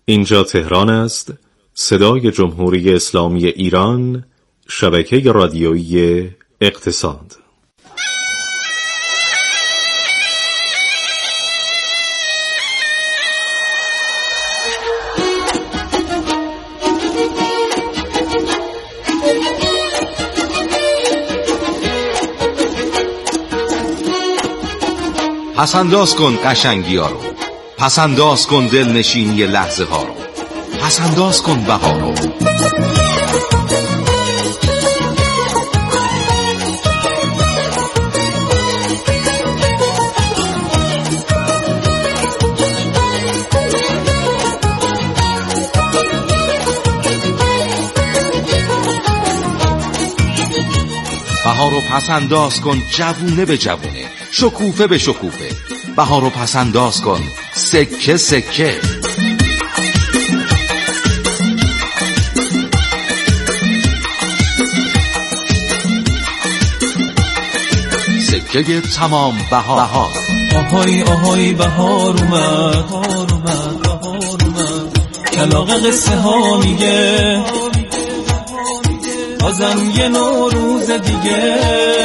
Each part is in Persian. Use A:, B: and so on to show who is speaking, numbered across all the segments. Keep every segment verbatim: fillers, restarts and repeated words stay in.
A: اینجا تهران است، صدای جمهوری اسلامی ایران، شبکه رادیویی اقتصاد.
B: پسنداز کن قشنگی ها رو، پسنداز کن دلنشینی لحظه ها رو، پسنداز کن بهار رو. بهار رو پسنداز کن جوونه به جوونه، شکوفه به شکوفه. بهار رو پسنداز کن سکه سکه. سکه تمام بهار.
C: آهای آهای بهار اومد، بهار اومد، بهار اومد. کلاغ قصه ها میگه بازم یه نوروز دیگه.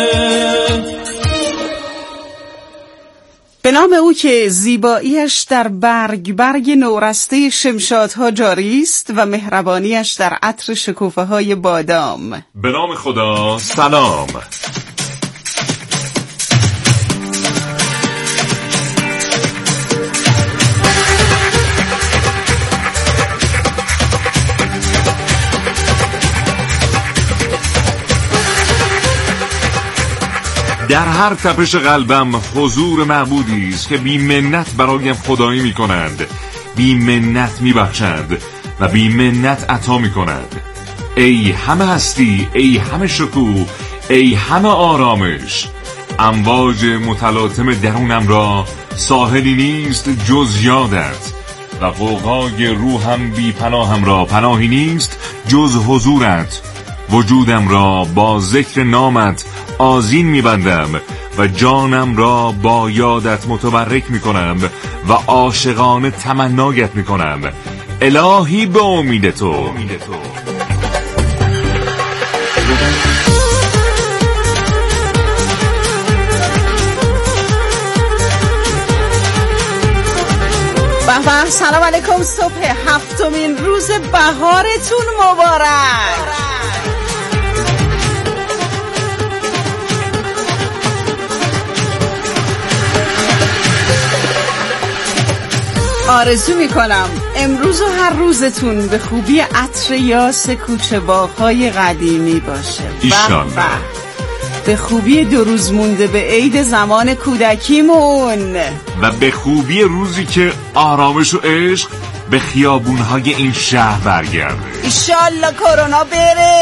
D: به نام او که زیباییش در برگ برگ نورسته شمشادها جاری است و مهربانیش در عطر شکوفه های بادام.
A: به نام خدا سلام. در هر تپش قلبم حضور معبودی است که بی منت برایم خدایی می کنند، بی منت می بخشند و بی منت عطا می کنند. ای همه هستی، ای همه شکوه، ای همه آرامش. امواج متلاطم درونم را ساحلی نیست جز یادت و غوغای روحم بی پناهم را پناهی نیست جز حضورت. وجودم را با ذکر نامت آذین می‌بندم و جانم را با یادت متبرک می‌کنم و عاشقانه تمنایت می‌کنم. الهی به امید تو.
D: به به، سلام علیکم. صبح هفتمین روز بهارتون مبارک. آرزو میکنم امروز و هر روزتون به خوبی عطر یاس کوچه باغ‌های قدیمی باشه.
A: ایشالله.
D: به خوبی دو روز مونده به عید زمان کودکیمون
A: و به خوبی روزی که آرامش و عشق به خیابونهای این شهر برگرده.
D: ایشالله کرونا بره.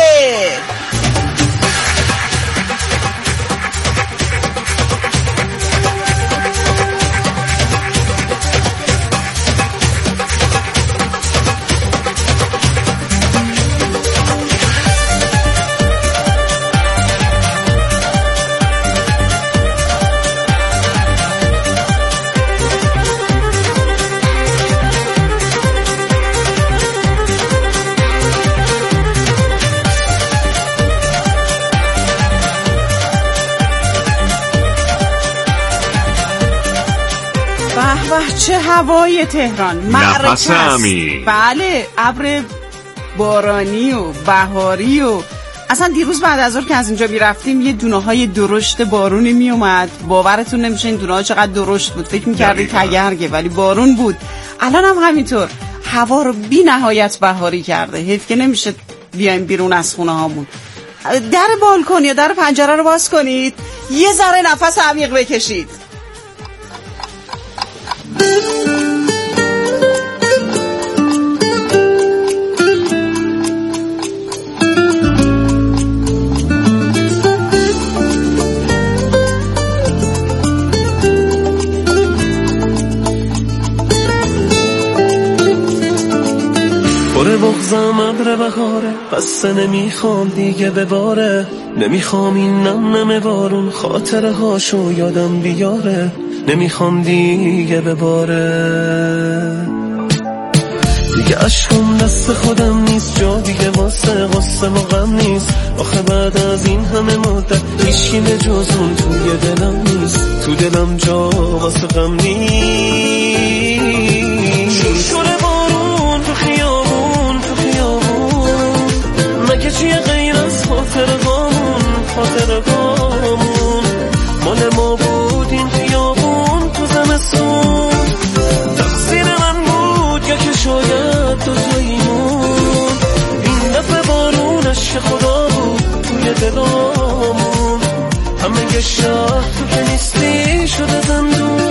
D: چه هوای تهران،
A: نفس همی.
D: بله، ابر بارانی و بهاری و اصلا دیروز بعد از ظهر که از اینجا میرفتیم یه دونه های درشت بارونی میومد. باورتون نمیشه این دونه ها چقدر درشت بود. فکر میکردی تگرگه ولی بارون بود. الان هم همینطور هوا رو بی نهایت بهاری کرده. حیف که نمیشه بیایم بیرون از خونه هامون. در بالکن یا در پنجره رو باز کنید، یه ذره نفس عمیق بکشید.
C: باره بغزم ابر بهاره، قصه نمیخوام دیگه بباره. نمیخوام این نم نم بارون خاطره هاشو یادم بیاره. نمیخوام دیگه بباره. دیگه عشقم دست خودم نیست، جا دیگه واسه غصه و غم نیست. آخه بعد از این همه مدت هیچکی به جز اون توی دلم نیست، تو دلم جا واسه غم نیست. شوره بارون تو خیابون تو خیابون، مگه چیه غیر از خاطر غامون خاطر غامون؟ مال ما بود این خیابون تو زمستون، تقصیر من بود یا که شاید دوتاییمون. این دفعه بارونش که خدا بود توی دلامون، همه یه شهر تو که نیستی شده زندون.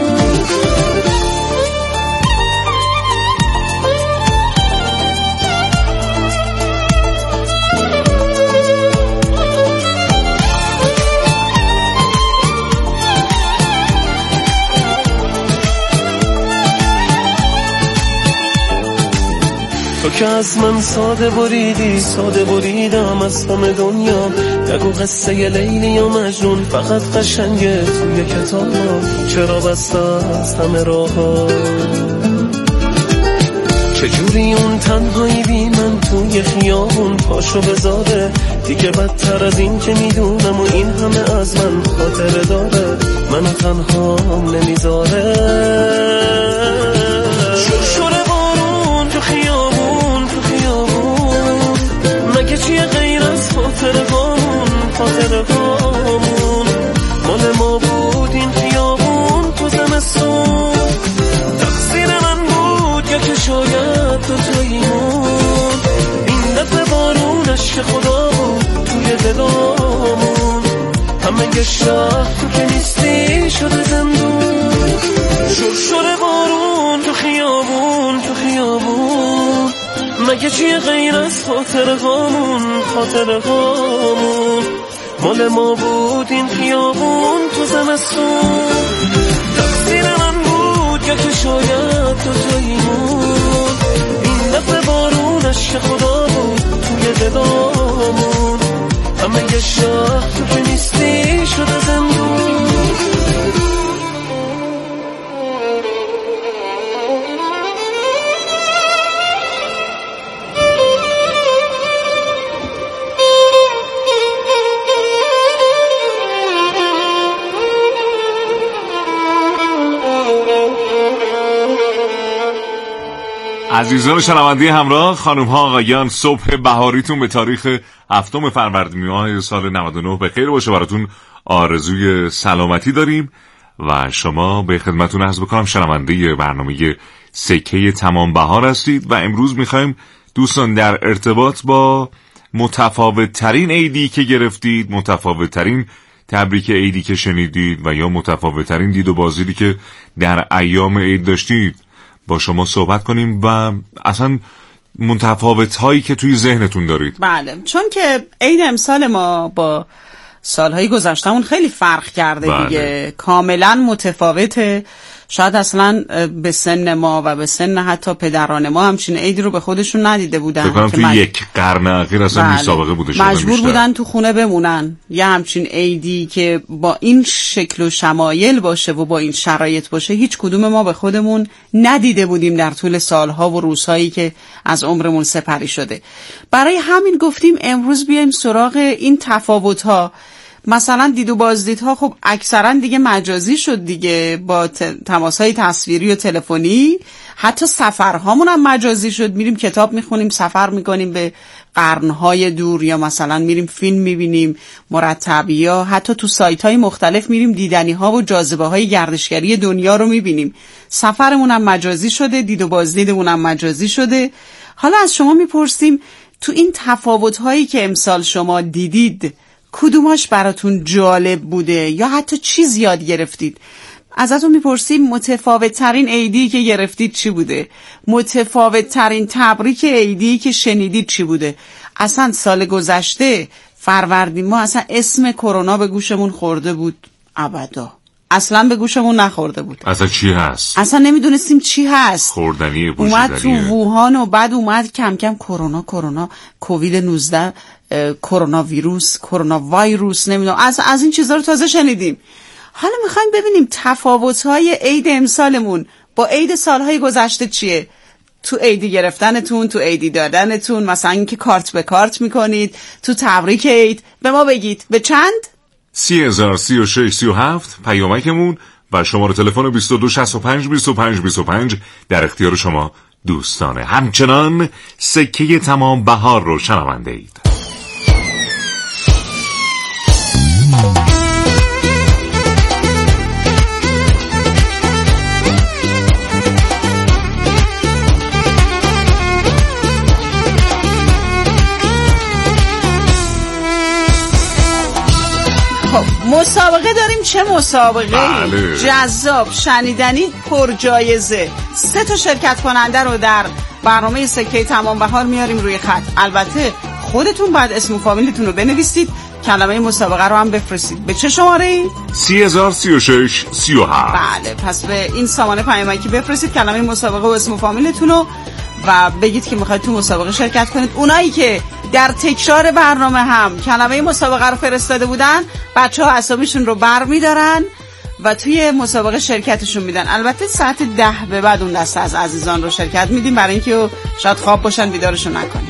C: تو که از من ساده بریدی ساده بریدم از همه دنیا. نگو قصه ی لیلی یا مجنون فقط قشنگه توی کتاب، چرا بسته از همه راه ها؟ چجوری اون تنهایی بی من توی خیابون پاشو بذاره؟ دیگه بدتر از این که میدونم و این همه از من خاطره داره، منو تنهام نمیذاره. شوره بارون تو خیابون تو خیابون، مگه چیه غیر از خاطر غامون خاطر غامون؟ مال ما بود این خیابون تو زمستون، تقصیر من بود یا که شاید دوتاییمون. این دفعه بارونش که خدا بود توی دلامون، همه یه شهر تو که نیستی شده زندون. شرشر بارون تو خیابون تو خیابون، مگه چیه غیر از خاطر غامون خاطر غامون؟ مال ما بود این خیابون تو زمستون، تقصیر من بود یا که شاید دوتاییمون. این دفعه بارونش که خدا بود توی دلامون، همه یه شهر تو که نیستی شده زندون.
A: عزیزان شنونده همراه، خانم ها آقایان، صبح بهاریتون به تاریخ هفتم فروردین ماه سال نود و نه به خیر باشه. براتون آرزوی سلامتی داریم و شما به خدمتون عرض بکنم شنونده برنامه سکه تمام بهار هستید و امروز میخوایم دوستان در ارتباط با متفاوت ترین عیدی که گرفتید، متفاوت ترین تبریک عیدی که شنیدید و یا متفاوت ترین دید و بازدیدی که در ایام عید داشتید با شما صحبت کنیم و اصلا متفاوت هایی که توی ذهنتون دارید.
D: بله، چون که عید امسال ما با سالهای گذشتهمون خیلی فرق کرده. بله. دیگه کاملا متفاوته. شاید اصلا به سن ما و به سن حتی پدران ما همچین عیدی رو به خودشون ندیده بودن.
A: بکنم توی مج... یک قرن اخیر اصلا بله. بی‌سابقه بوده،
D: مجبور بودن تو خونه بمونن. یه همچین عیدی که با این شکل و شمایل باشه و با این شرایط باشه هیچ کدوم ما به خودمون ندیده بودیم در طول سالها و روزهایی که از عمرمون سپری شده. برای همین گفتیم امروز بیایم سراغ این تفاوت‌ها. مثلا دید و بازدیدها خب اکثرا دیگه مجازی شد دیگه، با تماس‌های تصویری و تلفنی. حتی سفرهامون هم مجازی شد، میریم کتاب میخونیم، سفر میکنیم به قرنهای دور، یا مثلا میریم فیلم میبینیم مرتب، یا حتی تو سایت‌های مختلف میریم دیدنی‌ها و جاذبه‌های گردشگری دنیا رو میبینیم. سفرمون هم مجازی شده، دید و بازدیدمون هم مجازی شده. حالا از شما میپرسیم تو این تفاوت‌هایی که امسال شما دیدید کدوماش براتون جالب بوده یا حتی چی زیاد گرفتید؟ ازتون میپرسیم متفاوت ترین عیدی که گرفتید چی بوده؟ متفاوت ترین تبریک عیدی که شنیدید چی بوده؟ اصلا سال گذشته فروردین ما اصلا اسم کرونا به گوشمون خورده بود؟ ابدا، اصلا به گوشمون نخورده بود.
A: اصلا چی هست؟
D: اصلا نمیدونستیم چی هست.
A: خوردنیه،
D: پوشیدنیه. اومد تو ووهان و بعد اومد کم کم کرونا کرونا کووید نوزده، کرونا ویروس، کرونا ویروس، نمیدونم، از از این چیزا رو تازه شنیدیم. حالا میخوایم ببینیم تفاوت‌های عید امسالمون با عید سالهای گذشته چیه. تو ایدی گرفتنتون، تو ایدی دادنتون، مثلا اینکه کارت به کارت میکنید، تو تبریک اید به ما بگید. به چند؟
A: سی هزار سی و شش سی و هفت پیامکمون و شماره تلفن بیست و دو شصت و پنج بیست و پنج بیست و پنج در اختیار شما دوستانه. همچنان سکه تمام بهار رو شنونده اید.
D: مسابقه داریم. چه مسابقه
A: بله.
D: جذاب، شنیدنی، پرجایزه. سه تا شرکت کننده رو در برنامه سکه تمام بهار میاریم روی خط. البته خودتون باید اسم و فامیلتون رو بنویسید، کلمه مسابقه رو هم بفرستید. به چه شماره؟
A: سی هزار سی و شش سی و هفت.
D: بله، پس به این سامانه پیامکی بفرستید کلمه مسابقه و اسم و فامیلتون رو و بگید که میخواید تو مسابقه شرکت کنید. اونایی که در تکرار برنامه هم کلمه مسابقه رو فرستاده بودن، بچه ها اسامیشون رو بر میدارن و توی مسابقه شرکتشون میدن. البته ساعت ده به بعد اون دسته از عزیزان رو شرکت میدیم برای اینکه شاید خواب باشن بیدارشون نکنیم.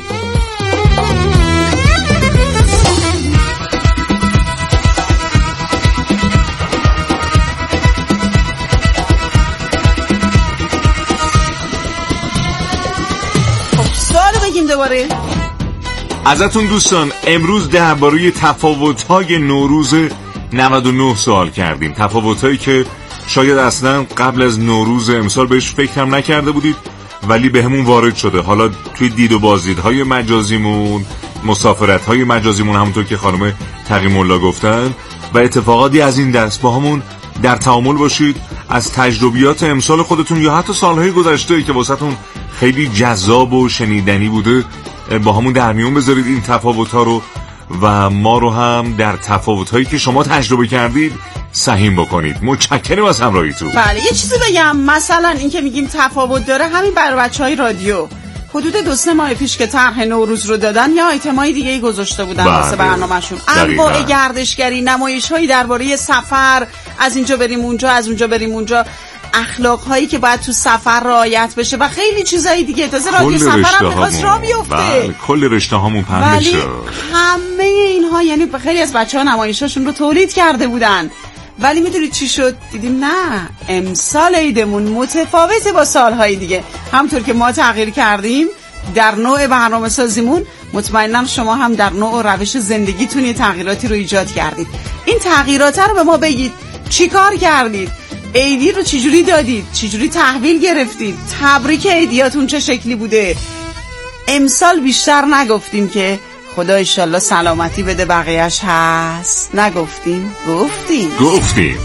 D: خب سوالو بگیم دوباره.
A: ازتون دوستان امروز درباره تفاوت‌های نوروز نود و نه سوال کردیم. تفاوت‌هایی که شاید اصلا قبل از نوروز امسال بهش فکر هم نکرده بودید ولی به همون وارد شده. حالا توی دید و بازدیدهای مجازیمون، مسافرت‌های مجازیمون، همونطور که خانم تقی‌الله گفتن، و اتفاقاتی از این دست با همون در تعامل باشید. از تجربیات امسال خودتون یا حتی سالهای گذشته که واسهتون خیلی جذاب و شنیدنی بوده با همون در میون بذارید این تفاوت‌ها رو و ما رو هم در تفاوت‌هایی که شما تجربه کردید سهیم بکنید. متشکرم از همراهیتون.
D: بله، یه چیزی بگم، مثلا این که میگیم تفاوت داره، همین برای بچهای رادیو حدود دو سه ماه پیش که طرح نوروز رو دادن یا آیتمای دیگه ای گذاشته بودن واسه برنامه‌شون، انواع گردشگری، نمایش‌هایی درباره سفر، از اینجا بریم اونجا، از اونجا بریم اونجا، اخلاق‌هایی که باید تو سفر رعایت بشه و خیلی چیزای دیگه. تازه رادیو سفر هم می‌خواست راه بیفته.
A: بله، کل رشته‌هامون پهن بشه.
D: همه اینها، یعنی خیلی از بچه‌ها نمایشاشون رو تولید کرده بودن. ولی میدونید چی شد؟ دیدیم نه، امسال عیدمون متفاوته با سالهای دیگه. همونطور که ما تغییر کردیم در نوع برنامه سازیمون، مطمئنم شما هم در نوع و روش زندگیتون یه تغییراتی رو ایجاد کردید. این تغییرات رو به ما بگید. چی کار کردید؟ عیدی رو چجوری دادید؟ چجوری تحویل گرفتید؟ تبریک عیدیاتون چه شکلی بوده؟ امسال بیشتر نگفتیم که خدا انشالله سلامتی بده، بقیهش هست. نگفتیم؟ گفتیم
A: گفتیم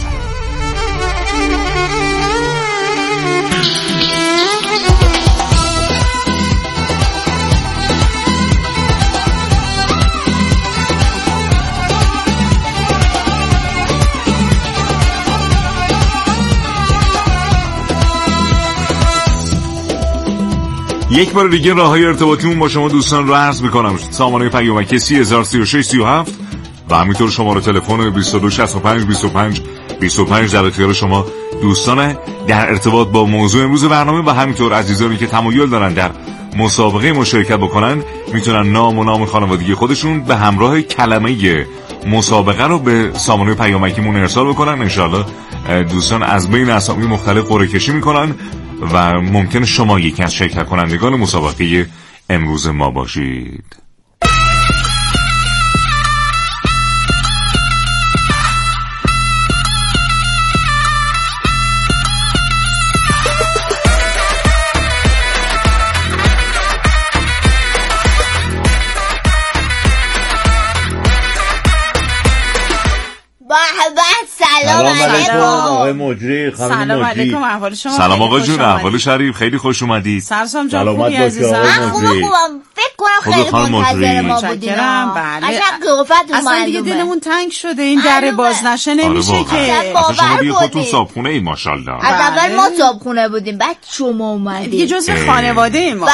A: یک بار دیگه راههای ارتباطیمون با شما دوستان رو عرض میکنم. سامانه پیامکی سی هزار سی و شش سی و هفت و همینطور شماره تلفن بیست و دو شصت و پنج بیست و پنج بیست و پنج در اختیار شما دوستان در ارتباط با موضوع امروز برنامه و همینطور عزیزانی که تمایل دارن در مسابقه مشارکت بکنن میتونن نام و نام خانوادگی خودشون به همراه کلمه مسابقه رو به سامانه پیامکیمون ارسال بکنن. انشالله دوستان از بین اسامی مختلف قرعه کشی میکنن و ممکن شما یکی از شرکت کنندگان مسابقه امروز ما باشید.
E: سلام علیکم آقای مجری،
D: سلام علیکم، احوال شما؟
A: سلام آقا جون، احوال شریف، خیلی خوش اومدید.
D: سرسام جان خوبی عزیزم؟
E: من خوبم خوبم، فکر کنم خیلی منتظر ما بودین.
D: بله
E: عجب قیافتون
D: اصلا دیگه دلمون تنگ شده این در باز نشه نمیشه که.
A: اصلا شما دیگه خودتون صابخونه اید ماشاءالله.
E: از اول ما صابخونه بودیم بعد شما اومدید
D: دیگه جزء خانواده ما.
E: بله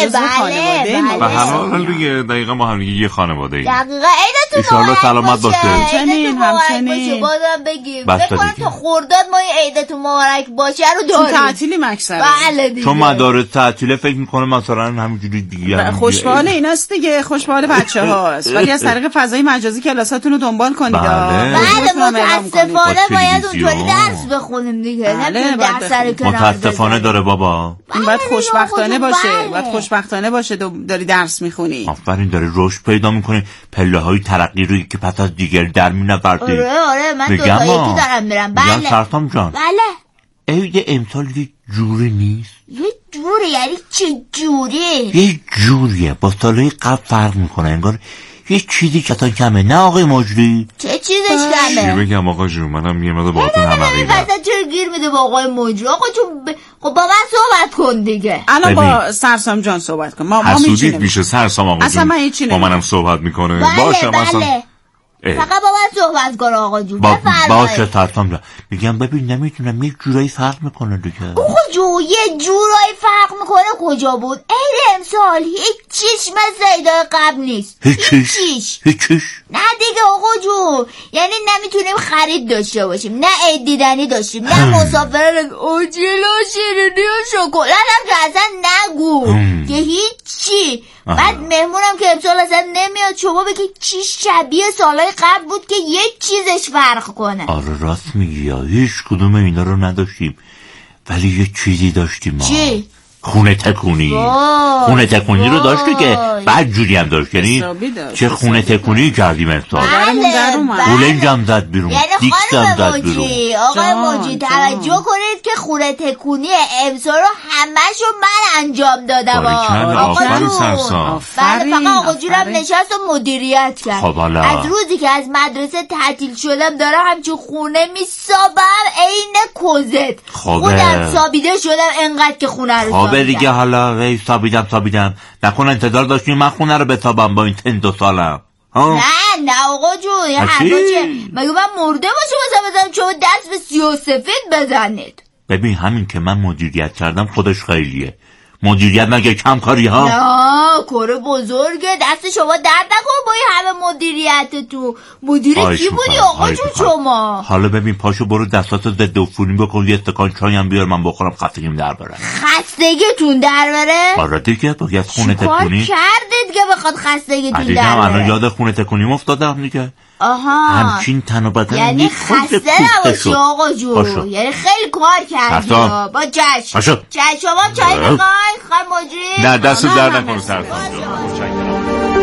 D: جزو خانواده ما.
A: به هر حال دیگه دقیقاً با هم دیگه یه خانواده ایم.
E: دقیقاً عیدتون
A: مبارک سلامت باشه.
D: همچنین همچنین.
E: بازم بگیم فکر کنم تا خرداد ما عیدتون مبارک باشه رو داریم.
D: تعطیلی مکسر.
E: بله دیگه.
B: چون مدارس تعطیله فکر میکنه مثلا همینجوری دیگه.
D: خوشبال ایناست دیگه، خوشبال بچه‌هاست. ولی از طریق فضای مجازی کلاساتون رو دنبال کنید.
B: بله.
E: بله متاسفانه باید اونطوری درس بخونیم دیگه. نه درس سر کنار.
B: متاسفانه داره بابا.
D: این باید خوشبختانه باشه. باید خوشبختانه باشه داری درس میخونی.
B: آفرین داره رشد پیدا میکنه، پله‌های ترقی رو که پس از دیگر در می‌نوردی.
E: آره آره من دو تا یکی دارم میرم. بله.
B: میگم سرطان جان.
E: بله.
B: عید امسال یه جوری نیست.
E: یه جوری یعنی چه جوری؟
B: یه جوریه با سالهای قبل فرق میکنه، انگار یه چیزی که تا کمه. نه آقای مجری؟
E: چه چیزش کمه؟
A: چی بگم آقا جون، منم یه مقدار باهاتون هم عقیدم.
E: مثلا چرا گیر میده با آقای مجری؟ آقا جون ب... خب با من صحبت کن دیگه.
D: الان با سرسام جان صحبت کن. ما ما
A: میچینیم. میشه سرسام آقا جون با منم صحبت میکنه.
E: بله
A: باشه
E: بله.
A: مثلا
E: فقط با من صحبت کن آقا جون.
B: با باشه سرسام جان. میگم ببین نمیتونم یه جورایی فرق میکنه دیگه.
E: آقا جون یه جورایی فرق میکنه کجا بود؟ عید امسال هیچ چیش مثل عیدای قبل نیست.
B: هیچ چیش هیچ چیش
E: نه دیگه آقا جون، یعنی نمیتونیم خرید داشته باشیم، نه عید دیدنی داشتیم، نه مسافران اوجیل و شیرینی و شکلات هم که اصلا نگو که هیچی. بعد مهمونم که امسال اصلا نمیاد. شما بگی چی شبیه سالهای قبل بود که یک چیزش فرق کنه.
B: آره راست میگی، یا هیچ کدوم اینا رو نداشتیم ولی یه چیزی داشتیم.
E: چی؟
B: خونه تکونی. خونه تکونی رو داشتی که بعد جوری هم داشت، یعنی چه خونه تکونی کردیم امسال. بولنج هم زد بیرون، دیکس هم زد بیرون.
E: آقای موجی توجه کنید که خونه تکونی امسال رو همشو من انجام دادم.
A: آفرین سرسام.
E: بعد فقط آقا جونم نشست و مدیریت کرد. از روزی که از مدرسه تعطیل شدم دارم همچون خونه میسابم عین کوزت. خودم سابیده شدم انقدر که خونه رو
B: خوبه دیگه. حالا وی سابیدم سابیدم نکن انتظار داشتیم من خونه رو بتابم با این تن دو سالم.
E: نه نه آقا جون یه حرفا چه مگه من مرده باشه بازم بزنم شما دست به سیاه سفید بزنید.
B: ببین همین که من مدیریت کردم خودش خیلیه. مدیریت مگه کم کاری ها؟
E: نه کار بزرگه، دست شما درد نکن با این همه مدیریت تو. مدیر کی بودی آقا جون شما؟
B: حالا ببین پاشو برو دستاتو ضد عفونی بکن، یه استکان چای هم بیار من بخورم خستگیم در بره.
E: خستگیتون در بره؟
B: آره دیگه باید خونه تکونی.
E: چیکار کردید که بخواد خستگیتون در
B: بره؟
E: بره؟
B: الان یاد خونه تکونی افتادم دیگه.
E: آها
B: همچین تن و بدن
E: یعنی خسته نباشی آقا جون، یعنی خیلی کار کردی با جشن. چشم شما چای میخوای خواهی مجری؟
A: نه دست در نکنه سرطان جان.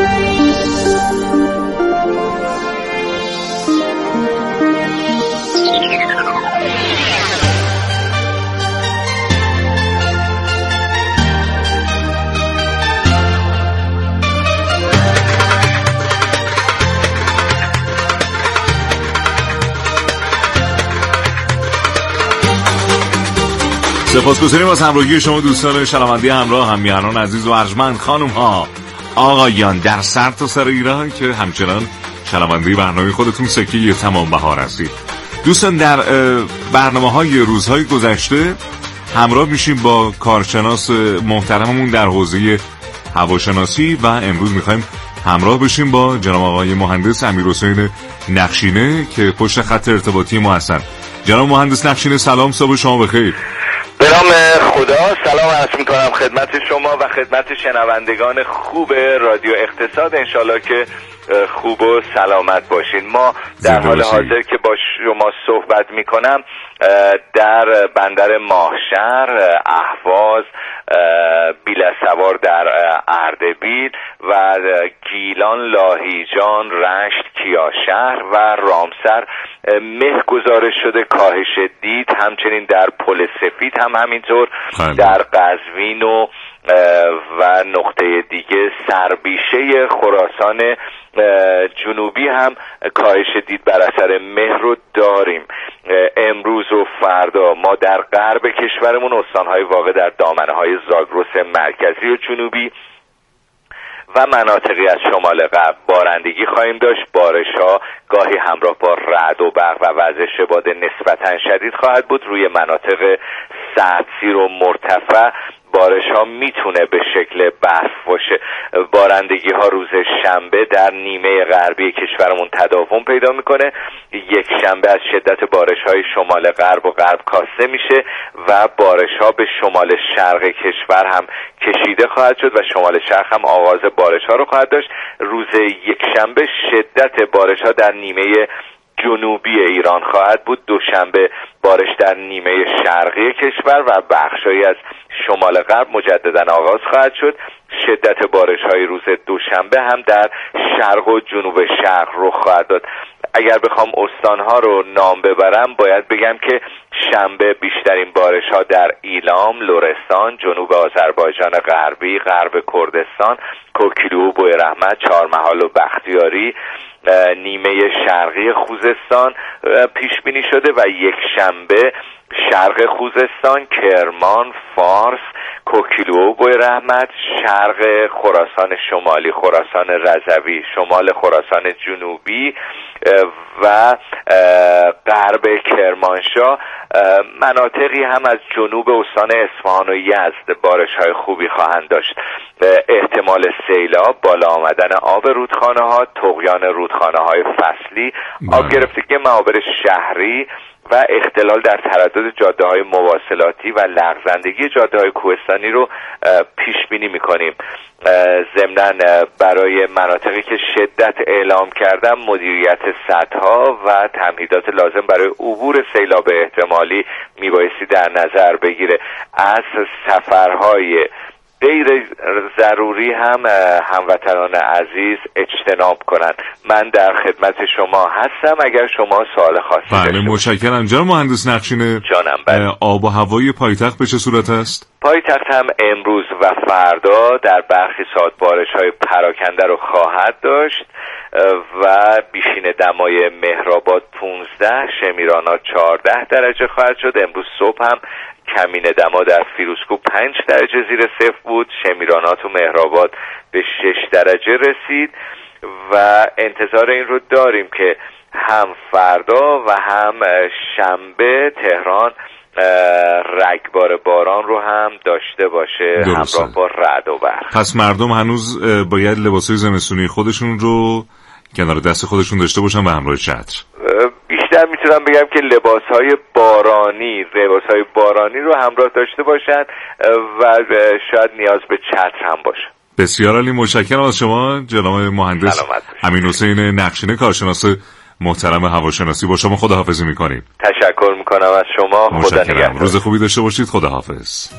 A: سپاسگزاریم از همراهی شما دوستان شنونده همراه هم میهنان عزیز و ارجمند، خانم ها آقایان در سر تا سر ایران که همچنان شنونده برنامه خودتون سکه تمام بهار هستید. دوستان در برنامه های روزهای گذشته همراه میشیم با کارشناس محترممون در حوزه هواشناسی و امروز میخوایم همراه بشیم با جناب آقای مهندس امیرحسین نقشینه که پشت خط ارتباطی ما هستن. جناب مهندس نقشینه سلام، صبح شما بخیر.
F: به نام خدا سلام عرض میکنم خدمت شما و خدمت شنوندگان خوب رادیو اقتصاد. انشالله که خوب و سلامت باشین. ما در حال حاضر که با شما صحبت میکنم در بندر ماهشهر، اهواز، بیلسوار در اردبیل و گیلان، لاهیجان، رشت، کیاشهر و رامسر مه گزارش شده کاهش دید. همچنین در پل سفید هم همینطور، در قزوین و و نقطه دیگه سربیشه خراسان جنوبی هم کاهش دید بر اثر مه رو داریم. امروز و فردا ما در غرب کشورمون استانهای واقع در دامنه‌های زاگرس مرکزی و جنوبی و مناطقی از شمال غرب بارندگی خواهیم داشت. بارش‌ها گاهی همراه با رعد و برق و وزش باد نسبتاً شدید خواهد بود. روی مناطق سردسیر و مرتفع بارش ها میتونه به شکل برف باشه. بارندگی ها روز شنبه در نیمه غربی کشورمون تداوم پیدا میکنه. یک شنبه از شدت بارش های شمال غرب و غرب کاسته میشه و بارش ها به شمال شرق کشور هم کشیده خواهد شد و شمال شرق هم آغاز بارش ها رو خواهد داشت. روز یک شنبه شدت بارش ها در نیمه جنوبی ایران خواهد بود. دوشنبه بارش در نیمه شرقی کشور و بخشایی از شمال غرب مجددا آغاز خواهد شد. شدت بارش های روز دوشنبه هم در شرق و جنوب شرق رخ خواهد داد. اگر بخوام استانها رو نام ببرم باید بگم که شنبه بیشترین بارش ها در ایلام، لرستان، جنوب آذربایجان غربی، غرب کردستان، کوکیلو، بویرحمت، چهارمحال و بختیاری، نیمه شرقی خوزستان پیش بینی شده و یک شنبه شرق خوزستان، کرمان، فارس، کوکیلو، بویرحمت، شرق خراسان شمالی، خراسان رضوی، شمال خراسان جنوبی و غرب کرمانشاه، مناطقی هم از جنوب استان اصفهان و یزد بارش‌های خوبی خواهند داشت. احتمال سیلاب، بالا آمدن آب رودخانه ها، طغیان رودخانه های فصلی، آب گرفتگی معابر شهری و اختلال در تردد جاده های مواصلاتی و لغزندگی جاده های کوهستانی رو پیش بینی میکنیم. ضمناً برای مناطقی که شدت اعلام کردم مدیریت سدها و تمهیدات لازم برای عبور سیلاب احتمالی میبایستی در نظر بگیره. از سفرهای غیر ضروری هم هموطنان عزیز اجتناب کنند. من در خدمت شما هستم اگر شما سوال خاصی داشته
A: بله متشکرم. جناب مهندس نقشینه،
F: جانم. بله.
A: آب و هوای پایتخت به چه صورت است؟
F: پایتخت هم امروز و فردا در برخی ساعات بارش‌های پراکنده رو خواهد داشت و بیشین دمای مهرآباد پانزده، شمیرانات چهارده درجه خواهد شد. امروز صبح هم کمین دما در فیروزکوه پنج درجه زیر صفر بود. شمیرانات و مهرآباد به شش درجه رسید و انتظار این رو داریم که هم فردا و هم شنبه تهران رگبار باران رو هم داشته باشه،
A: درسته.
F: همراه با رعد و برق.
A: پس مردم هنوز باید لباسای زمستونی خودشون رو کنار دست خودشون داشته باشن و همراه چتر.
F: بیشتر میتونم بگم که لباسهای بارانی لباسهای بارانی رو همراه داشته باشن و شاید نیاز به چتر هم باشه.
A: بسیار عالی، متشکرم از شما جناب مهندس امینحسین نقشینه، کارشناس محترم هواشناسی. با شما خداحافظی میکنیم.
F: تشکر میکنم از شما. خدا نگهدار.
A: روز خوبی داشته باشید. خداحافظ.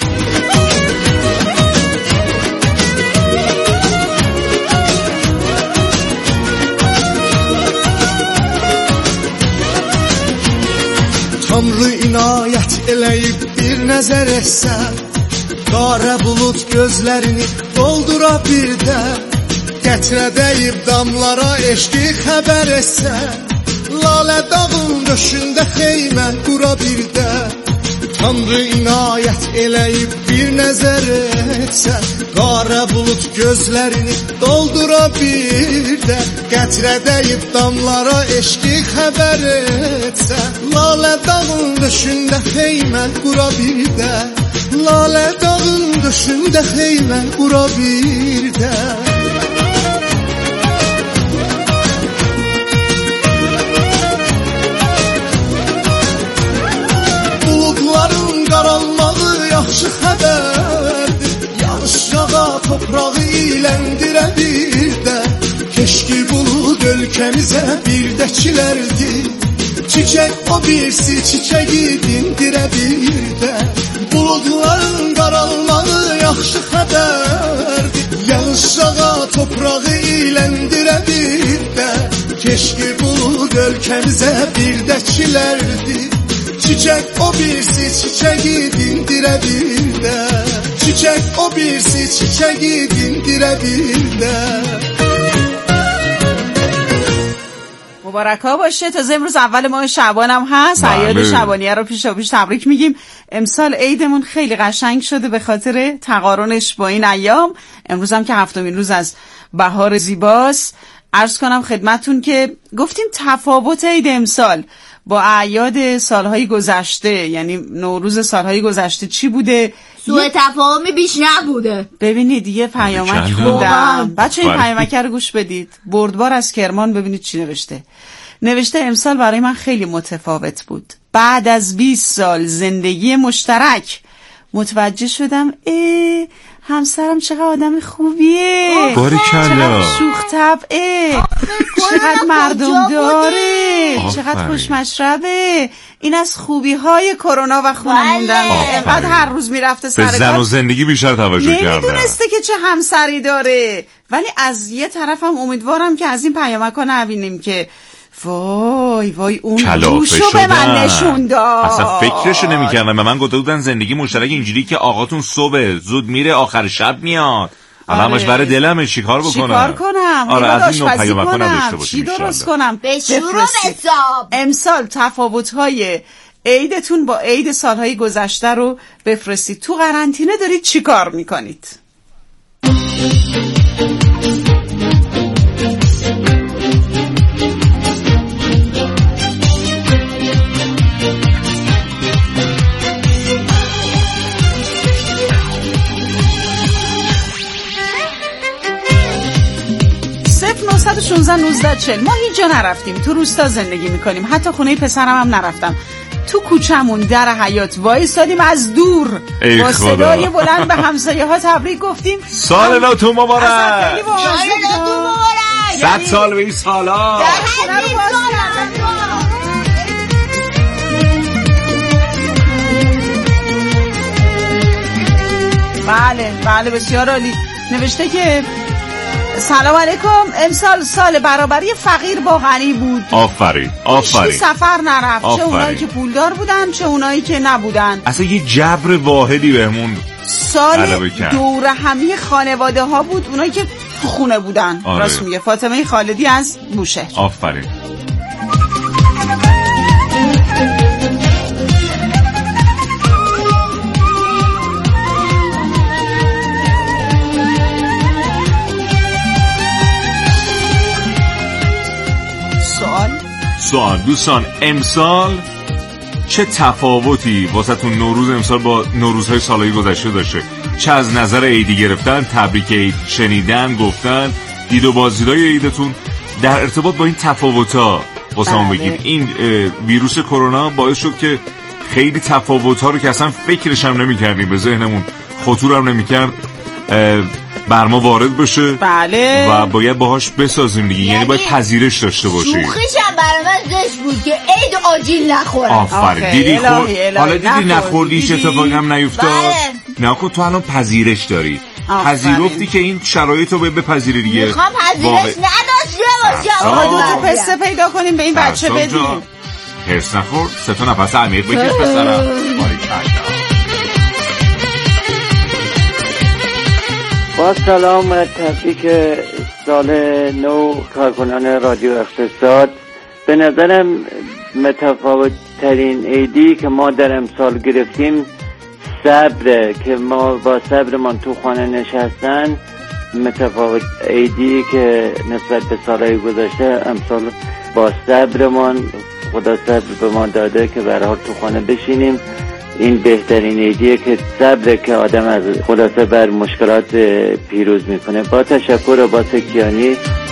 G: Tanrı inayət eləyib bir nəzər etsən, qara bulut gözlərini doldura bir də, gətirə dəyib damlara eşqi xəbər etsən, lalə dağın döşündə xeymə qura bir də. Tanrı inayət eləyib bir nəzər etsən, qara bulut gözlərini doldura bir də, gətirə dəyib damlara eşqi xəbər etsən, lalə dağın döşündə xeymə qura bir də, lalə dağın döşündə xeymə qura bir də. Qaranlığı yaxşı xəbərdir, yağışağa toprağı iləndirə bir də, keşki bulud ölkəmizə bir dəkilərdir, çiçək o birisi çiçəyi dindirə bir də. Buludların qaranlığı yaxşı xəbərdir, yağışağa toprağı iləndirə bir də, keşki bulud ölkəmizə bir dəkilərdir, çiçək o birisi çiçəyi dindirə bir də, çiçək o birisi çiçəyi dindirə bir də.
D: مبارک ها باشه. تازه امروز اول ماه شعبان هم هست. عیاد شعبانیه رو پیشا پیش تبریک میگیم. امسال عیدمون خیلی قشنگ شده به خاطر تقارنش با این ایام. امروز هم که هفتمین روز از بهار زیباست، عرض کنم خدمتون که گفتیم تفاوت عید امسال با اعیاد سالهای گذشته، یعنی نوروز سالهای گذشته چی بوده؟
E: سوء تفاهمی بیش نبوده.
D: ببینید یه پیامک خوندم بچه، این پیامک رو گوش بدید. بردبار از کرمان، ببینید چی نوشته. نوشته امسال برای من خیلی متفاوت بود. بعد از بیست سال زندگی مشترک متوجه شدم اه همسرم چقدر آدم خوبیه،
A: باریکلا،
D: شوخ طبعه، چقدر مردم داره، چقدر خوش مشربه. این از خوبی های کرونا و خونه موندن. اینقدر هر روز میرفته سر
A: کار، به زن و زندگی بیشتر توجه کرده،
D: نمیدونسته که چه همسری داره. ولی از یه طرفم امیدوارم که از این پیامک‌ها نبینیم که وای وای اون دوشو به من نشون داد،
A: اصلا فکرشو نمی‌کردم. به من گفته بودن زندگی مشترک اینجوری که آقاتون صبح زود میره آخر شب میاد. الان همش برای دلمه چیکار بکنم؟
D: چیکار کنم؟
A: آره از این نوع پیامک‌ها نداشته باشیم.
D: چی درست کنم؟
E: به شروع حساب.
D: امسال تفاوت‌های عیدتون با عید سالهای گذشته رو بفرستید. تو قرنطینه دارید چیکار میکنید؟ نه یک شش نوزده چهل. ما هیچ جا نرفتیم، تو روستا زندگی میکنیم، حتی خونه پسرم هم نرفتم. تو کوچمون در حیاط وایسادیم از دور با صدای بلند به همسایه ها تبریک گفتیم
A: سال نوتون مبارک،
E: سال نوتون مبارک،
A: صد سال به این سالا.
D: بله بله بسیار عالی. نوشته که سلام علیکم، امسال سال برابری فقیر با غنی بود.
A: آفرین آفرین.
D: هیچ سفر نرفت، چه اونایی که پولدار بودن چه اونایی که نبودن.
A: اصلا یه جبر واحدی بهمون
D: سال دور همی خانواده ها بود، اونایی که تو خونه بودن. آره. راست میگه فاطمه خالدی از بوشهر.
A: آفرین. سوال دوستان، امسال چه تفاوتی واسهتون نوروز امسال با نوروزهای سالهای گذشته داشته؟ چه از نظر عیدی گرفتن، تبریک عید شنیدن، گفتن، دید و بازدیدهای عیدتون در ارتباط با این تفاوت‌ها واسمون بگید. این ویروس کرونا باعث شد که خیلی تفاوت‌ها رو که اصلا فکرش هم نمی‌کردیم، به ذهنمون خطور هم نمی‌کرد، بر ما وارد بشه.
D: بله.
A: و باید باهاش بسازیم دیگه، یعنی باید پذیرش داشته باشیم.
E: شوخیش هم برای من زشت بود که عید آجیل نخورم.
A: آفرین. دیدی خور... حالا دیدی نخوردی چه اتفاقی هم نیفتاد. بله. نکن تو الان پذیرش داری، پذیرفتی که این شرایط رو بپذیری دیگه.
E: میخوام پذیرش نداشته باشم.
D: آقا دو تا پسته پیدا کنیم به این بچه بدیم.
A: هرس نخور، سه تا نفس عمیق بکش پسرم.
H: با سلام و تبریک سال نو کارکنان رادیو اقتصاد. به نظرم متفاوت ترین عیدی که ما در امسال گرفتیم صبره، که ما با صبرمان تو خانه نشستن. متفاوت عیدی که نسبت به سالهای گذشته امسال با صبرمان خدا صبر به ما داده که به هر حال تو خانه بشینیم. این بهترین ایدیه که صبر که آدم از خلاصه بر مشکلات پیروز میکنه. با تشکر عباس کیانی.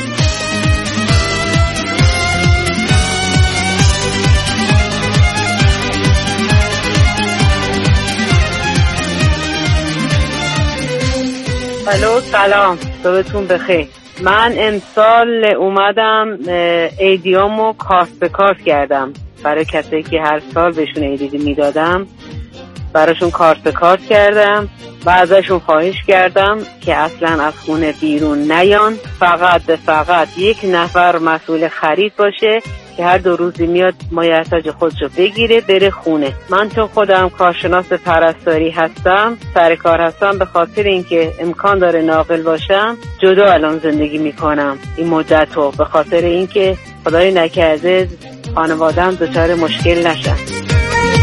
I: الو سلام، صبحتون بخیر. من امسال اومدم ایدیامو کارت به کارت کردم برای کسایی که هر سال بهشون ایدی میدادم، براشون کارت به کارت کردم و ازشون خواهش کردم که اصلا از خونه بیرون نیان، فقط به فقط یک نفر مسئول خرید باشه که هر دو روزی میاد مایحتاج خودشو بگیره بره خونه. من چون خودم کارشناس پرستاری هستم، سر کار هستم، به خاطر اینکه امکان داره ناقل باشم جدا الان زندگی میکنم این مدتو، به خاطر اینکه خدای نکرده خانواده‌ام دچار مشکل نشن.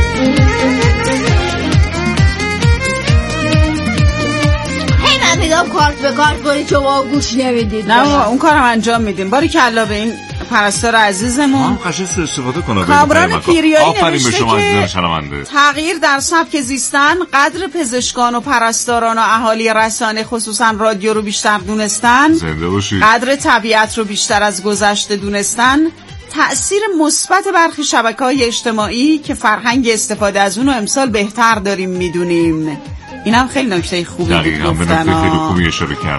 E: هی من میگم کارت به کارت کنید شما گوش نمیدید.
D: نه اون کارم انجام میدیم. باری کلا به این پرستار عزیزمون
A: هم قشنگ استفاده کنه.
D: کامران پیریایی نوشته که
A: شنونده
D: تغییر در سبک زیستن، قدر پزشکان و پرستاران و اهالی رسانه خصوصا رادیو رو بیشتر دونستن،
A: زنده باشید،
D: قدر طبیعت رو بیشتر از گذشته دونستن، تأثیر مثبت برخی شبکه‌های اجتماعی که فرهنگ استفاده از اون رو امسال بهتر داریم میدونیم. اینم خیلی نکته خوبی بود.
A: دقیقاً به نکته خیلی خوبی اشاره کردن.